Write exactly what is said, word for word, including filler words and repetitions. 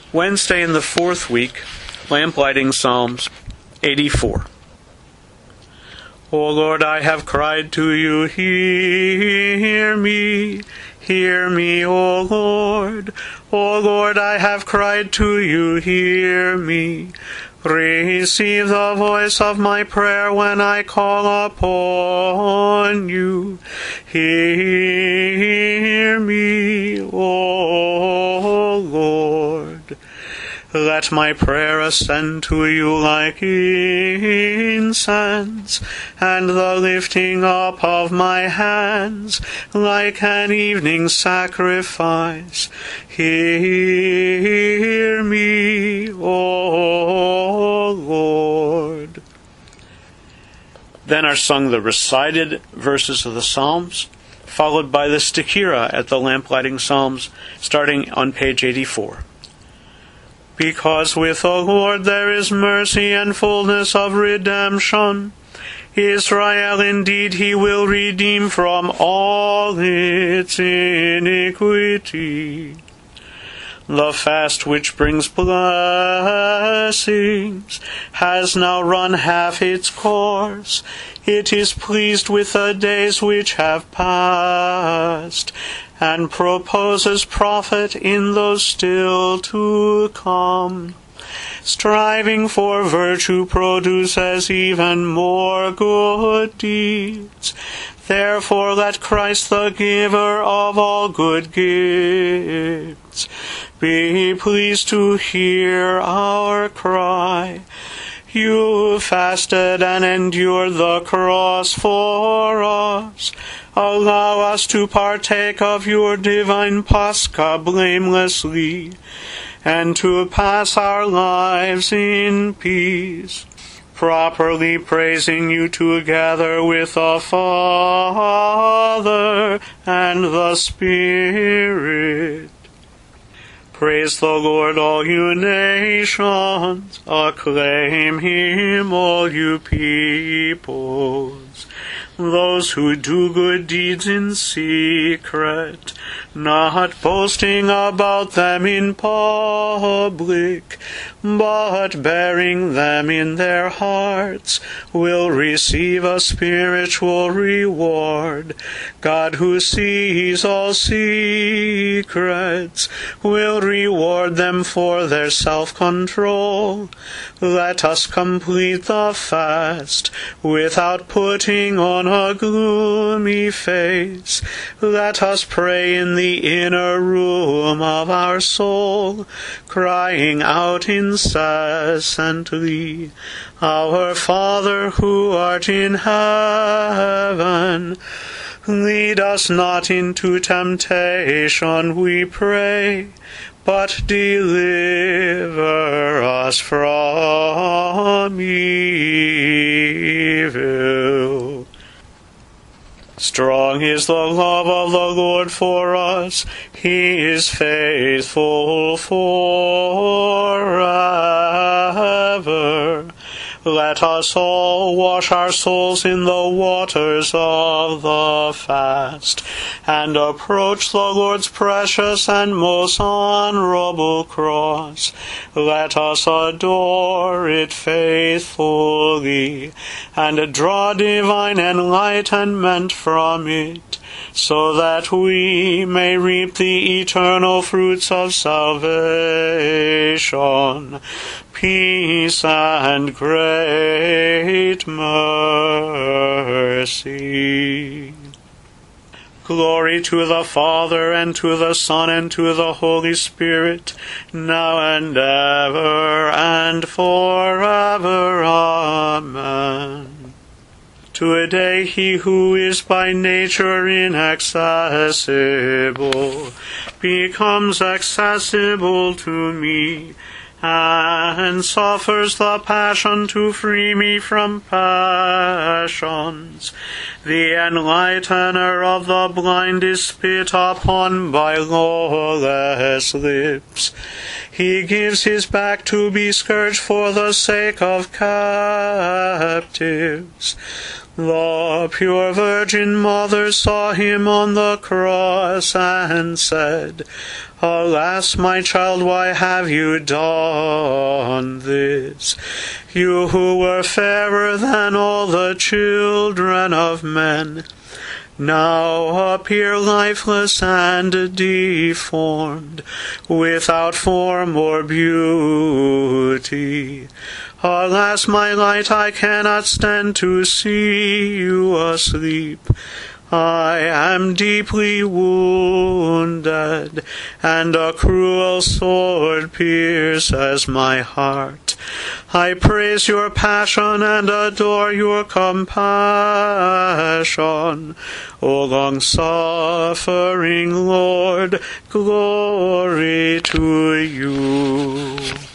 Wednesday in the fourth week, Lamplighting Psalms eighty-four. O Lord, I have cried to you, hear me, hear me, O Lord. O Lord, I have cried to you, hear me. Receive the voice of my prayer when I call upon you. Hear me, O Lord. Let my prayer ascend to you like incense, and the lifting up of my hands like an evening sacrifice. Hear me, O Lord. Then are sung the recited verses of the Psalms, followed by the Stichira at the Lamplighting Psalms, starting on page eighty-four. Because with the Lord there is mercy and fullness of redemption. Israel indeed he will redeem from all its iniquity. The fast which brings blessings has now run half its course. It is pleased with the days which have passed, and proposes profit in those still to come. Striving for virtue produces even more good deeds. Therefore let Christ, the giver of all good gifts, be pleased to hear our cry. You fasted and endured the cross for us. Allow us to partake of your divine Pascha blamelessly, and to pass our lives in peace, properly praising you together with the Father and the Spirit. Praise the Lord, all you nations. Acclaim him, all you peoples. Those who do good deeds in secret, not boasting about them in public, but bearing them in their hearts, will receive a spiritual reward. God, who sees all secrets, will reward them for their self-control. Let us complete the fast without putting on a gloomy face. Let us pray in the inner room of our soul, crying out incessantly, Our Father who art in heaven, lead us not into temptation, we pray, but deliver us from evil. Strong is the love of the Lord for us. He is faithful forever. Let us all wash our souls in the waters of the fast, and approach the Lord's precious and most honorable cross. Let us adore it faithfully, and draw divine enlightenment from it, so that we may reap the eternal fruits of salvation, peace and great mercy. Glory to the Father, and to the Son, and to the Holy Spirit, now and ever, and forever. Amen. Today he who is by nature inaccessible becomes accessible to me, and suffers the passion to free me from passions. The enlightener of the blind is spit upon by lawless lips. He gives his back to be scourged for the sake of captives. The pure Virgin Mother saw him on the cross and said, Alas, my child, why have you done this? You who were fairer than all the children of men, now appear lifeless and deformed, without form or beauty. Alas, my light, I cannot stand to see you asleep. I am deeply wounded, and a cruel sword pierces my heart. I praise your passion and adore your compassion. O long-suffering Lord, glory to you.